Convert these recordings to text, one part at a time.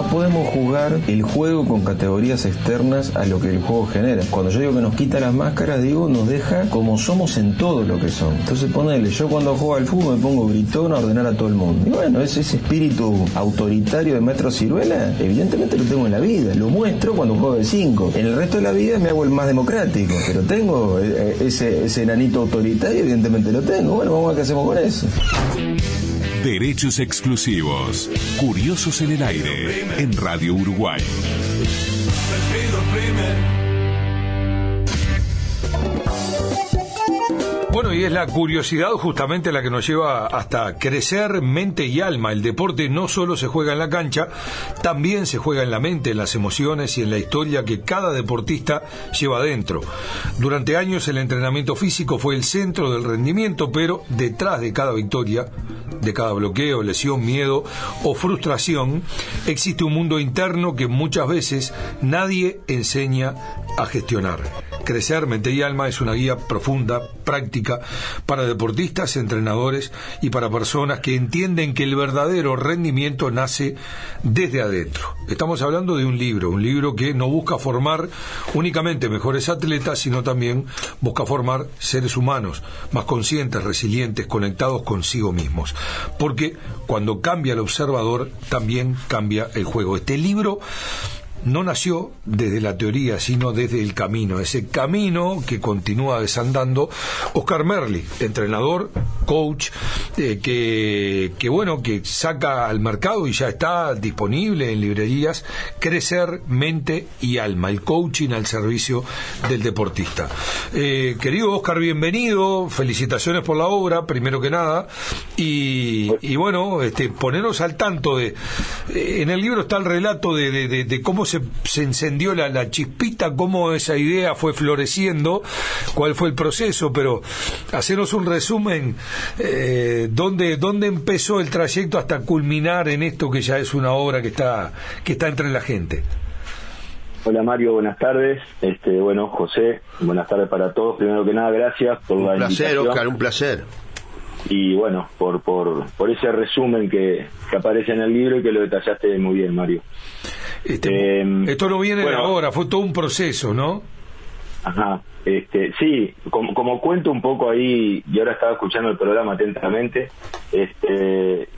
podemos jugar el juego con categorías externas a lo que el juego genera. Cuando yo digo que nos quita las máscaras, digo, nos deja como somos en todo lo que son. Entonces ponele, yo cuando juego al fútbol me pongo gritón a ordenar a todo el mundo. Y bueno, ese espíritu autoritario de Maestro Ciruela, evidentemente lo tengo en la vida. Lo muestro cuando juego de 5. En el resto de la vida me hago el más democrático, pero tengo ese enanito autoritario, evidentemente lo tengo. Bueno, vamos a ver qué hacemos con eso. Derechos exclusivos. Curiosos en el aire. En Radio Uruguay. Bueno, y es la curiosidad justamente la que nos lleva hasta crecer mente y alma. El deporte no solo se juega en la cancha, también se juega en la mente, en las emociones y en la historia que cada deportista lleva adentro. Durante años el entrenamiento físico fue el centro del rendimiento, pero detrás de cada victoria, de cada bloqueo, lesión, miedo o frustración, existe un mundo interno que muchas veces nadie enseña a gestionar. Crecer mente y alma es una guía profunda, práctica, para deportistas, entrenadores y para personas que entienden que el verdadero rendimiento nace desde adentro. Estamos hablando de un libro que no busca formar únicamente mejores atletas, sino también busca formar seres humanos más conscientes, resilientes, conectados consigo mismos. Porque cuando cambia el observador, también cambia el juego. Este libro no nació desde la teoría, sino desde el camino, ese camino que continúa desandando Oscar Merli, entrenador, coach, que saca al mercado y ya está disponible en librerías, Crecer Mente y Alma, el coaching al servicio del deportista. Querido Oscar, bienvenido, felicitaciones por la obra, primero que nada, y bueno, ponernos al tanto de, en el libro está el relato de cómo se encendió la chispita, cómo esa idea fue floreciendo, cuál fue el proceso, pero hacernos un resumen, dónde empezó el trayecto hasta culminar en esto que ya es una obra que está entre la gente. Hola Mario, buenas tardes. Bueno, José, buenas tardes para todos. Primero que nada, gracias por la invitación. Un placer, Oscar, un placer. Y bueno, por ese resumen que aparece en el libro y que lo detallaste muy bien, Mario. Esto no viene de ahora, fue todo un proceso, ¿no? Ajá, sí, como cuento un poco ahí, y ahora estaba escuchando el programa atentamente, pero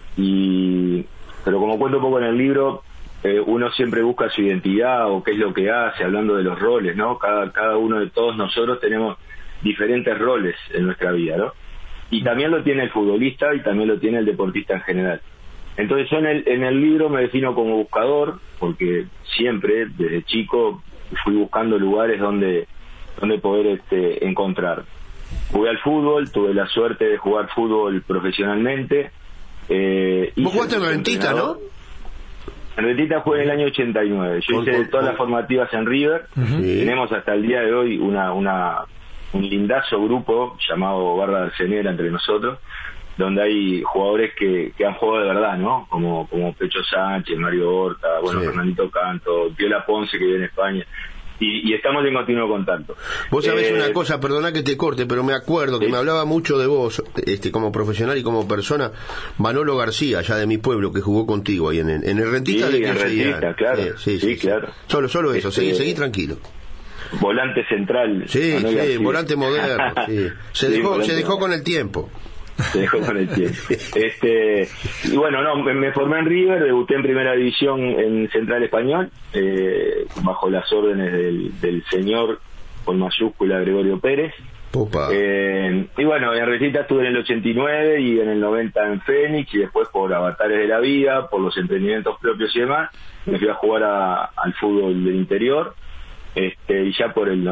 como cuento un poco en el libro, uno siempre busca su identidad o qué es lo que hace, hablando de los roles, ¿no? Cada uno de todos nosotros tenemos diferentes roles en nuestra vida, ¿no? Y también lo tiene el futbolista y también lo tiene el deportista en general. Entonces yo en el libro me defino como buscador, porque siempre, desde chico, fui buscando lugares donde poder encontrar. Jugué al fútbol, tuve la suerte de jugar fútbol profesionalmente. Vos jugaste en Rentita, ¿no? En Rentita jugué en el año 89. Yo hice todas las formativas en River. Uh-huh. Tenemos hasta el día de hoy un lindazo grupo llamado Barra Arcenera entre nosotros, donde hay jugadores que han jugado de verdad, ¿no? Como Pecho Sánchez, Mario Horta, bueno, sí. Fernandito Canto, Piola Ponce, que vive en España, y estamos en continuo contacto. Vos sabés una cosa, perdona que te corte, pero me acuerdo que me hablaba mucho de vos, como profesional y como persona, Manolo García, ya de mi pueblo, que jugó contigo ahí en el Rentista. Sí, en Rentista, claro. Sí, claro. Solo eso, seguí tranquilo. Volante central. Sí, volante moderno. Sí. Se dejó con el tiempo. Se dejó con el tiempo. Y bueno, me formé en River, debuté en primera división en Central Español, bajo las órdenes del señor, con mayúscula, Gregorio Pérez. Y bueno, en Rentista estuve en el 89 y en el 90 en Fénix, y después por avatares de la vida, por los emprendimientos propios y demás, me fui a jugar al fútbol del interior. Y ya por el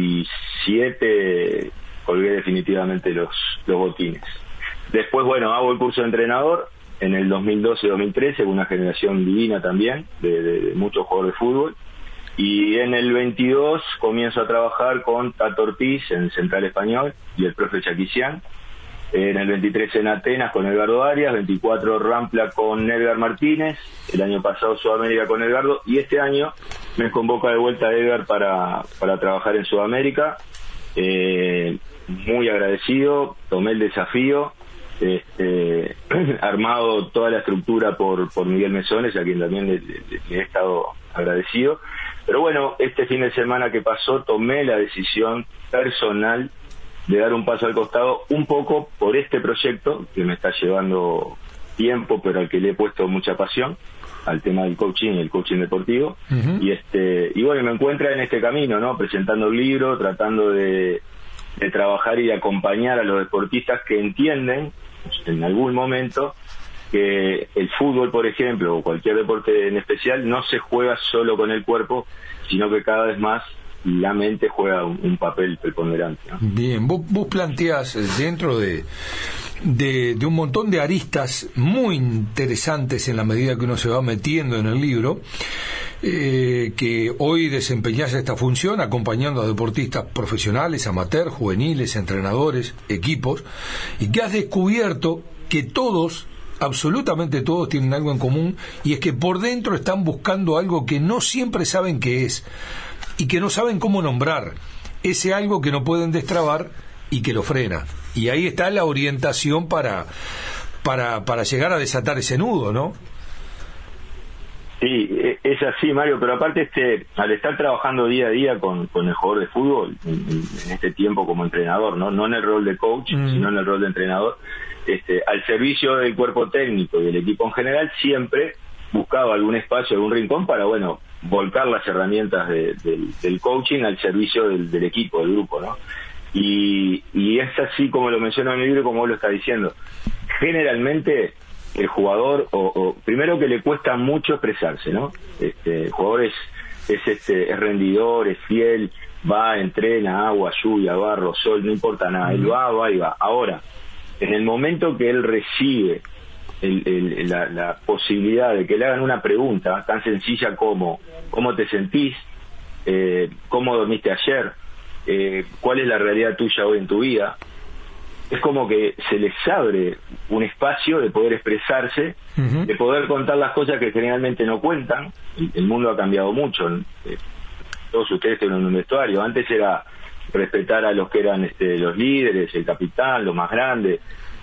97 colgué definitivamente los botines. Después, bueno, hago el curso de entrenador en el 2012-2013, una generación divina también, de muchos jugadores de fútbol. Y en el 22 comienzo a trabajar con Tato Ortiz en Central Español y el profe Chaquisian. En el 23 en Atenas con Edgardo Arias, 24 Rampla con Edgar Martínez, el año pasado Sudamérica con Edgardo, y este año me convoca de vuelta Edgar para trabajar en Sudamérica. Muy agradecido, tomé el desafío, armado toda la estructura por Miguel Mesones, a quien también le he estado agradecido. Pero bueno, este fin de semana que pasó tomé la decisión personal de dar un paso al costado, un poco por este proyecto que me está llevando tiempo, pero al que le he puesto mucha pasión, al tema del coaching y el coaching deportivo. Y bueno, me encuentra en este camino, ¿no? Presentando el libro, tratando de trabajar y de acompañar a los deportistas que entienden en algún momento que el fútbol, por ejemplo, o cualquier deporte en especial, no se juega solo con el cuerpo, sino que cada vez más la mente juega un papel preponderante, ¿no? Bien, vos planteás dentro de un montón de aristas muy interesantes en la medida que uno se va metiendo en el libro, que hoy desempeñás esta función acompañando a deportistas profesionales, amateur, juveniles, entrenadores, equipos, y que has descubierto que todos, absolutamente todos, tienen algo en común, y es que por dentro están buscando algo que no siempre saben qué es y que no saben cómo nombrar, ese algo que no pueden destrabar y que lo frena. Y ahí está la orientación para llegar a desatar ese nudo, ¿no? Sí, es así, Mario, pero aparte al estar trabajando día a día con el jugador de fútbol, en este tiempo como entrenador, no en el rol de coach, sino en el rol de entrenador, al servicio del cuerpo técnico y del equipo en general, siempre buscaba algún espacio, algún rincón para, bueno, volcar las herramientas del coaching al servicio del equipo, del grupo, ¿no? Y es así como lo menciona en el libro, como vos lo estás diciendo. Generalmente el jugador, primero que le cuesta mucho expresarse, ¿no? El jugador es rendidor, es fiel, va, entrena, agua, lluvia, barro, sol, no importa nada, él va y va. Ahora, en el momento que él recibe la posibilidad de que le hagan una pregunta tan sencilla como ¿cómo te sentís? ¿Cómo dormiste ayer? ¿Cuál es la realidad tuya hoy en tu vida? Es como que se les abre un espacio de poder expresarse, de poder contar las cosas que generalmente no cuentan. El mundo ha cambiado mucho. Todos ustedes tienen un vestuario. Antes era respetar a los que eran los líderes, el capitán, los más grandes.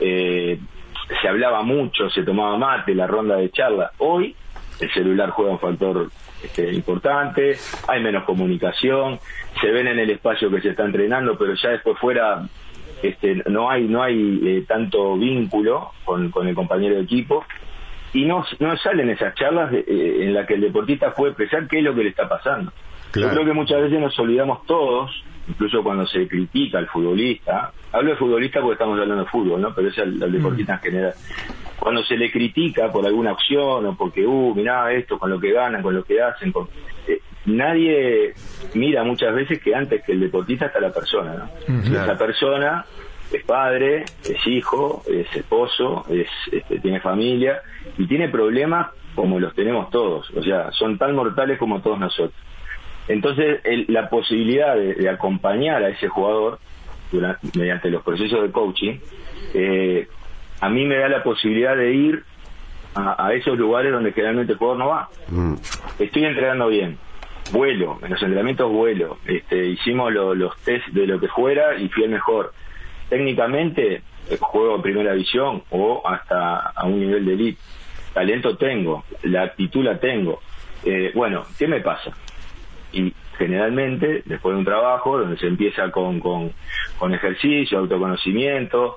Se hablaba mucho, se tomaba mate, la ronda de charla. Hoy el celular juega un factor importante, hay menos comunicación, se ven en el espacio que se está entrenando, pero ya después fuera no hay tanto vínculo con el compañero de equipo, y no salen esas charlas en las que el deportista puede expresar qué es lo que le está pasando. Claro. Yo creo que muchas veces nos olvidamos todos, incluso cuando se critica al futbolista. Hablo de futbolista porque estamos hablando de fútbol, ¿no? Pero es al deportista en general. Cuando se le critica por alguna opción o porque, mirá esto, con lo que ganan, con lo que hacen, nadie mira muchas veces que antes que el deportista está la persona, ¿no? Claro. Esa persona es padre, es hijo, es esposo, tiene familia y tiene problemas como los tenemos todos. O sea, son tan mortales como todos nosotros. Entonces, la posibilidad de acompañar a ese jugador mediante los procesos de coaching, a mí me da la posibilidad de ir a esos lugares donde generalmente el jugador no va. Estoy entrenando bien, vuelo, en los entrenamientos vuelo, hicimos los test de lo que fuera y fui el mejor. Técnicamente juego en primera división o hasta a un nivel de elite. Talento tengo, la actitud la tengo. Bueno, ¿qué me pasa? Y generalmente, después de un trabajo donde se empieza con ejercicio, autoconocimiento,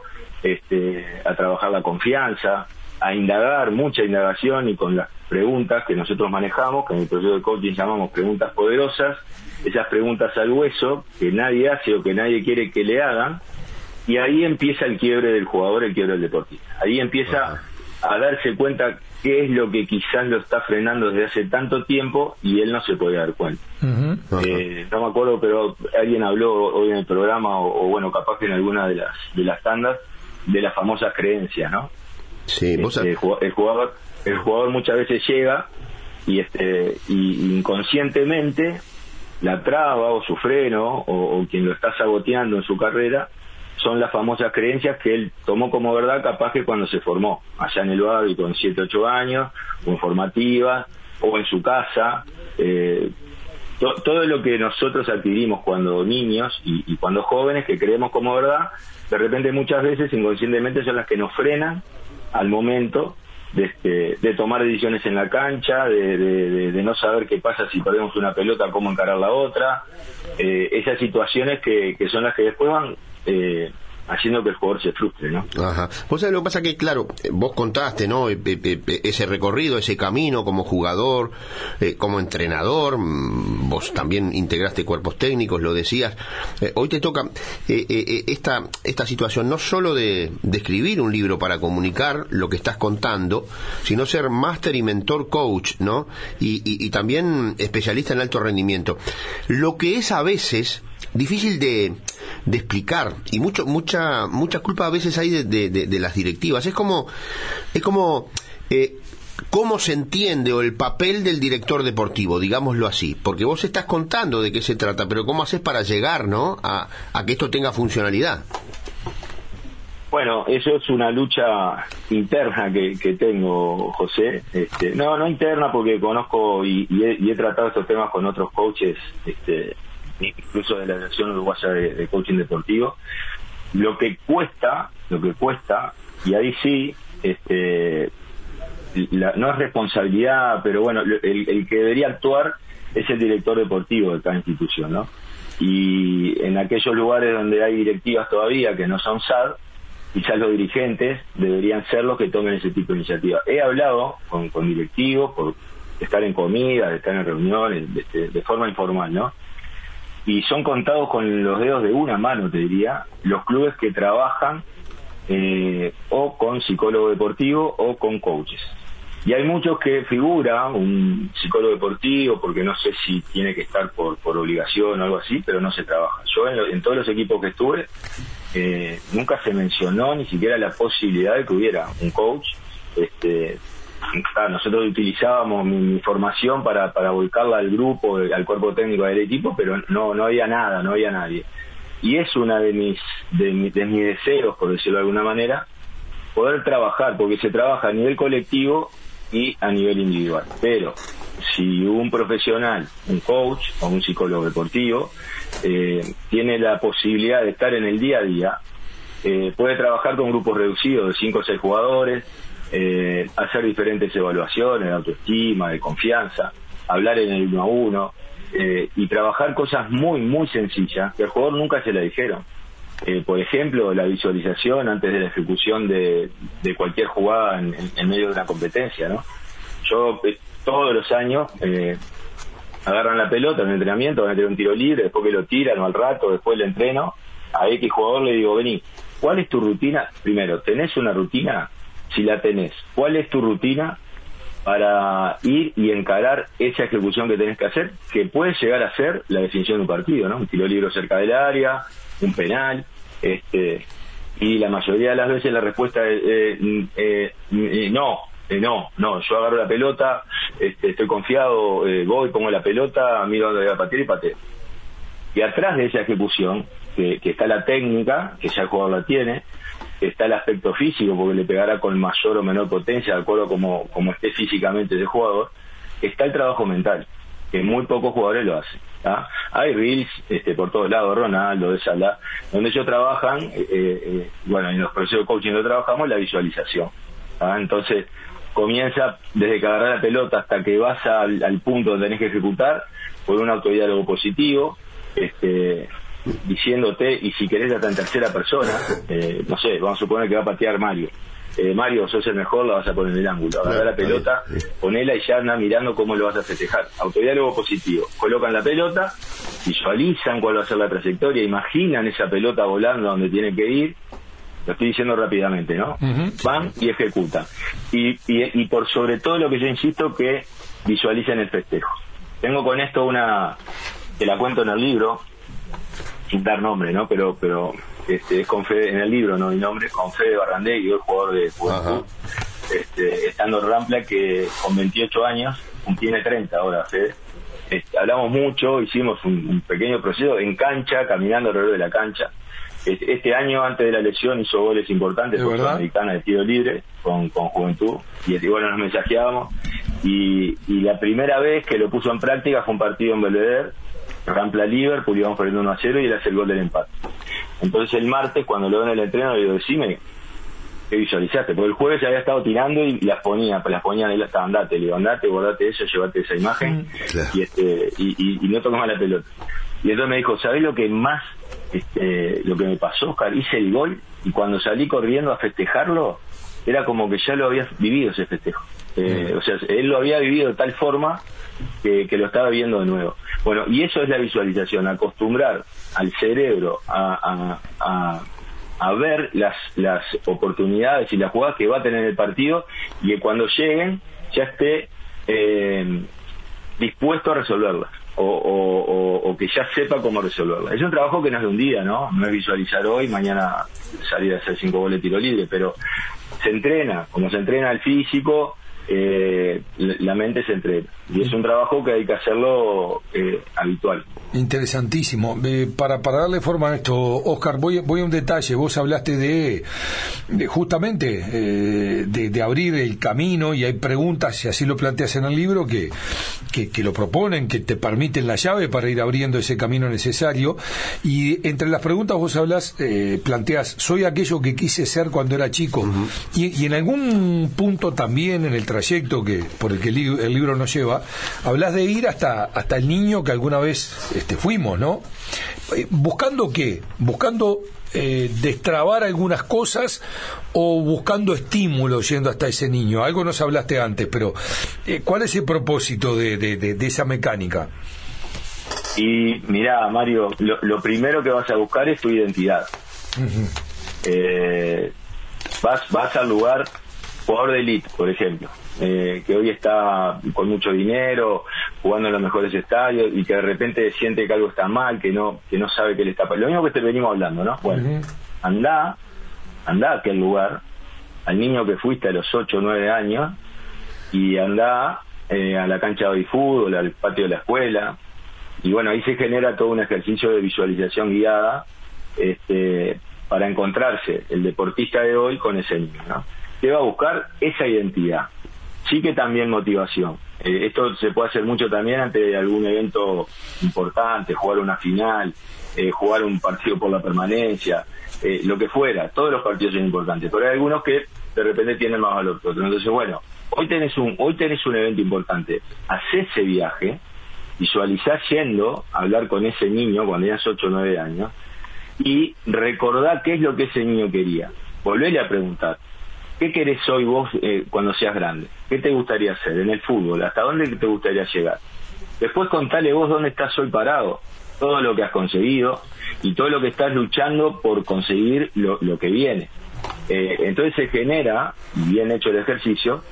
a trabajar la confianza, a indagar, mucha indagación, y con las preguntas que nosotros manejamos, que en el proceso de coaching llamamos preguntas poderosas, esas preguntas al hueso, que nadie hace o que nadie quiere que le hagan, y ahí empieza el quiebre del jugador, el quiebre del deportista. Ahí empieza a darse cuenta qué es lo que quizás lo está frenando desde hace tanto tiempo y él no se puede dar cuenta. No me acuerdo, pero alguien habló hoy en el programa, o bueno, capaz que en alguna de las tandas, de las famosas creencias, ¿no? Sí, el jugador muchas veces llega y inconscientemente la traba o su freno o quien lo está saboteando en su carrera son las famosas creencias que él tomó como verdad, capaz que cuando se formó allá en el barrio con 7, 8 años, o en formativa, o en su casa. Todo lo que nosotros adquirimos cuando niños y cuando jóvenes, que creemos como verdad, de repente muchas veces inconscientemente son las que nos frenan al momento de tomar decisiones en la cancha, de no saber qué pasa si perdemos una pelota, cómo encarar la otra, esas situaciones que son las que después van haciendo que el jugador se frustre, ¿no? Ajá. Vos sabés lo que pasa que, claro, vos contaste, ¿no? Ese recorrido, ese camino como jugador, como entrenador, vos también integraste cuerpos técnicos, lo decías. Hoy te toca esta situación no solo de escribir un libro para comunicar lo que estás contando, sino ser máster y mentor coach, ¿no? Y también especialista en alto rendimiento. Lo que es a veces difícil de explicar, y mucha culpa a veces hay de las directivas. Es como cómo se entiende, o el papel del director deportivo, digámoslo así, porque vos estás contando de qué se trata, pero cómo haces para llegar, ¿no?, a que esto tenga funcionalidad. Bueno, eso es una lucha interna que tengo, José. No interna, porque conozco y he tratado estos temas con otros coaches, incluso de la Asociación Uruguaya de Coaching Deportivo. Lo que cuesta, y ahí sí, no es responsabilidad, pero bueno, el que debería actuar es el director deportivo de cada institución, ¿no? Y en aquellos lugares donde hay directivas todavía que no son SAD, quizás los dirigentes deberían ser los que tomen ese tipo de iniciativa. He hablado con directivos por estar en comidas, estar en reuniones, de forma informal, ¿no? Y son contados con los dedos de una mano, te diría, los clubes que trabajan o con psicólogo deportivo o con coaches. Y hay muchos que figura un psicólogo deportivo, porque no sé si tiene que estar por obligación o algo así, pero no se trabaja. Yo en todos los equipos que estuve, nunca se mencionó ni siquiera la posibilidad de que hubiera un coach. Nosotros utilizábamos mi formación para volcarla al grupo, al cuerpo técnico del equipo, pero no había nada, no había nadie. Y es una de mis deseos, por decirlo de alguna manera, poder trabajar, porque se trabaja a nivel colectivo y a nivel individual. Pero si un profesional, un coach o un psicólogo deportivo tiene la posibilidad de estar en el día a día, puede trabajar con grupos reducidos de 5 o 6 jugadores, hacer diferentes evaluaciones de autoestima, de confianza, hablar en el 1 a 1, y trabajar cosas muy, muy sencillas que al jugador nunca se le dijeron. Por ejemplo, la visualización antes de la ejecución de cualquier jugada en medio de una competencia, ¿no? Yo todos los años agarran la pelota en el entrenamiento, van a tener un tiro libre, después que lo tiran o al rato, después le entreno, a X jugador le digo, vení, ¿cuál es tu rutina? Primero, ¿tenés una rutina? Si la tenés, ¿cuál es tu rutina para ir y encarar esa ejecución que tenés que hacer, que puede llegar a ser la definición de un partido, ¿no? Un tiro libre cerca del área, un penal, y la mayoría de las veces la respuesta es no, yo agarro la pelota, estoy confiado, voy, pongo la pelota, miro dónde voy a patear y pateo. Y atrás de esa ejecución, que está la técnica, que ya el jugador la tiene, está el aspecto físico, porque le pegará con mayor o menor potencia, de acuerdo como esté físicamente ese jugador, está el trabajo mental, que muy pocos jugadores lo hacen, ¿tá? Hay reels por todos lados, Ronaldo, de Salah, donde ellos trabajan, bueno, en los procesos de coaching lo trabajamos, la visualización, ¿tá? Entonces comienza desde que agarrás la pelota hasta que vas al punto donde tenés que ejecutar, por un autodiálogo positivo, diciéndote, y si querés hasta en tercera persona, no sé, vamos a suponer que va a patear Mario, Mario, sos el mejor, la vas a poner en el ángulo, agarrar la pelota, ponela y ya anda mirando cómo lo vas a festejar. Autodiálogo positivo, colocan la pelota, visualizan cuál va a ser la trayectoria, imaginan esa pelota volando a donde tiene que ir, lo estoy diciendo rápidamente, ¿no? Van y ejecutan, y por sobre todo lo que yo insisto, que visualicen el festejo. Tengo con esto una, que la cuento en el libro, sin dar nombre, ¿no? Pero es con Fede, en el libro no hay nombre, con Fede Barrandegui, el jugador de Juventud, estando en Rampla, que con 28 años, tiene 30 ahora, Fede. Hablamos mucho, hicimos un pequeño proceso en cancha, caminando alrededor de la cancha. Este año, antes de la lesión, hizo goles importantes por Sudamericana de tiro libre con Juventud, y bueno, nos mensajeábamos, y la primera vez que lo puso en práctica fue un partido en Belvedere, Rampla Liverpool, íbamos perdiendo 1-0 y él hace el gol del empate. Entonces el martes, cuando lo veo en el entreno, le digo, decime, ¿qué visualizaste? Porque el jueves se había estado tirando y las ponían ahí, andate, le digo, andate, guardate eso, llevate esa imagen, claro. y no toques más la pelota. Y entonces me dijo, ¿sabés lo que más, lo que me pasó, Oscar? Hice el gol y cuando salí corriendo a festejarlo, era como que ya lo había vivido ese festejo. O sea, él lo había vivido de tal forma que lo estaba viendo de nuevo. Bueno, y eso es la visualización, acostumbrar al cerebro a ver las oportunidades y las jugadas que va a tener el partido, y que cuando lleguen ya esté dispuesto a resolverlas, o que ya sepa cómo resolverlas. Es un trabajo que no es de un día, ¿no? No es visualizar hoy, mañana salir a hacer 5 goles de tiro libre, pero se entrena, como se entrena el físico, la mente se entrena, y es un trabajo que hay que hacerlo habitual. Interesantísimo. Para darle forma a esto, Oscar, voy a un detalle. Vos hablaste de justamente de abrir el camino, y hay preguntas, y así lo planteas en el libro, que lo proponen, que te permiten la llave para ir abriendo ese camino necesario. Y entre las preguntas vos planteás, soy aquello que quise ser cuando era chico. Uh-huh. Y en algún punto también en el trayecto por el que el libro nos lleva, hablas de ir hasta el niño que alguna vez fuimos, ¿no? ¿Buscando qué? ¿Buscando destrabar algunas cosas, o buscando estímulos yendo hasta ese niño? Algo nos hablaste antes, pero ¿cuál es el propósito de esa mecánica? Y mirá, Mario, lo primero que vas a buscar es tu identidad. Uh-huh. Vas al lugar, jugador de elite, por ejemplo, que hoy está con mucho dinero, jugando en los mejores estadios, y que de repente siente que algo está mal, que no sabe que le está... Lo mismo que te venimos hablando, ¿no? Bueno, uh-huh. Andá a aquel lugar, al niño que fuiste a los 8 o 9 años, y andá a la cancha de fútbol, al patio de la escuela, y bueno, ahí se genera todo un ejercicio de visualización guiada, para encontrarse el deportista de hoy con ese niño, ¿no? Que va a buscar esa identidad, sí, que también motivación. Esto se puede hacer mucho también ante algún evento importante, jugar una final, jugar un partido por la permanencia, lo que fuera. Todos los partidos son importantes, pero hay algunos que de repente tienen más valor que otros. Entonces, bueno, hoy tenés un evento importante, hacé ese viaje, visualizá yendo a hablar con ese niño cuando tenías 8 o 9 años, y recordá qué es lo que ese niño quería. Volvele a preguntar, ¿qué querés hoy vos cuando seas grande? ¿Qué te gustaría hacer en el fútbol? ¿Hasta dónde te gustaría llegar? Después contale vos dónde estás hoy parado, todo lo que has conseguido y todo lo que estás luchando por conseguir lo que viene. Entonces se genera, bien hecho el ejercicio,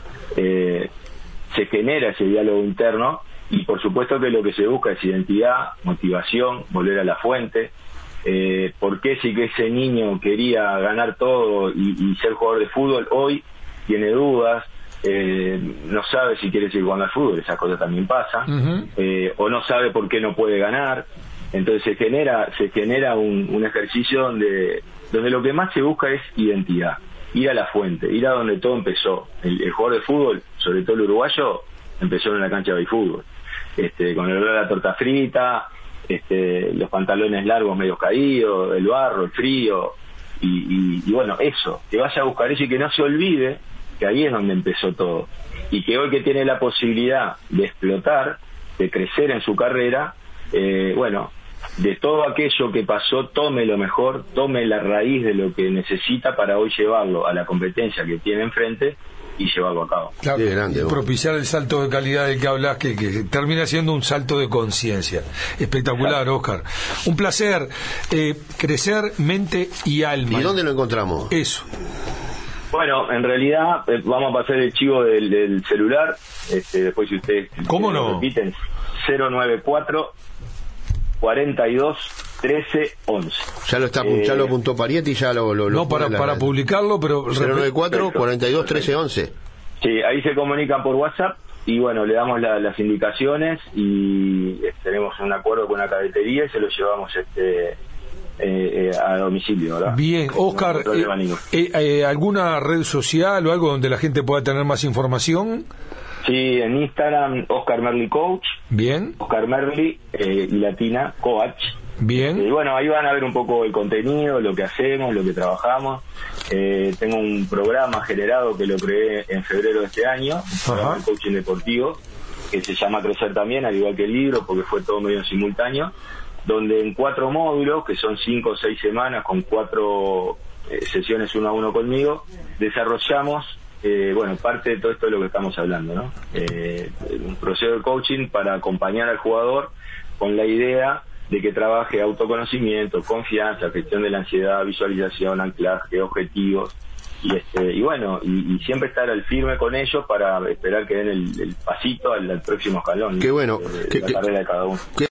se genera ese diálogo interno, y por supuesto que lo que se busca es identidad, motivación, volver a la fuente. ¿Por qué si que ese niño quería ganar todo y ser jugador de fútbol, hoy tiene dudas, no sabe si quiere seguir jugando al fútbol? Esas cosas también pasan. Uh-huh. O no sabe por qué no puede ganar. Entonces se genera un ejercicio donde lo que más se busca es identidad, ir a la fuente, ir a donde todo empezó. El jugador de fútbol, sobre todo el uruguayo, empezó en la cancha de fútbol, con el olor a la torta frita, los pantalones largos medio caídos, el barro, el frío, y bueno, eso, que vaya a buscar eso, y que no se olvide que ahí es donde empezó todo, y que hoy que tiene la posibilidad de explotar, de crecer en su carrera, bueno, de todo aquello que pasó, tome lo mejor, tome la raíz de lo que necesita para hoy llevarlo a la competencia que tiene enfrente y llevarlo a cabo. Claro, grande, propiciar el salto de calidad del que hablas, que termina siendo un salto de conciencia. Espectacular, claro. Oscar. Un placer. Crecer mente y alma. ¿Y dónde lo encontramos? Eso. Bueno, en realidad vamos a pasar el chivo del celular. Después, si ustedes ¿Cómo repiten, 094 42 13 11. Ya lo apuntó Parietti, ya lo no, para publicarlo, pero 094 42 13 11. Sí, ahí se comunican por WhatsApp y bueno, le damos las indicaciones y tenemos un acuerdo con una cafetería y se lo llevamos a domicilio, ¿verdad? Bien, Oscar, ¿alguna red social o algo donde la gente pueda tener más información? Sí, en Instagram, Oscar Merli Coach. Bien. Oscar Merli y latina, Coach. Bien. Y bueno, ahí van a ver un poco el contenido, lo que hacemos, lo que trabajamos. Tengo un programa generado que lo creé en febrero de este año, un programa de coaching deportivo, que se llama Crecer también, al igual que el libro, porque fue todo medio simultáneo, donde en 4 módulos, que son 5 o 6 semanas, con 4 sesiones 1 a 1 conmigo, desarrollamos parte de todo esto de lo que estamos hablando, ¿no? Un proceso de coaching para acompañar al jugador con la idea de que trabaje autoconocimiento, confianza, gestión de la ansiedad, visualización, anclaje, objetivos, y siempre estar al firme con ellos para esperar que den el pasito al próximo escalón. Qué bueno. La carrera de cada uno.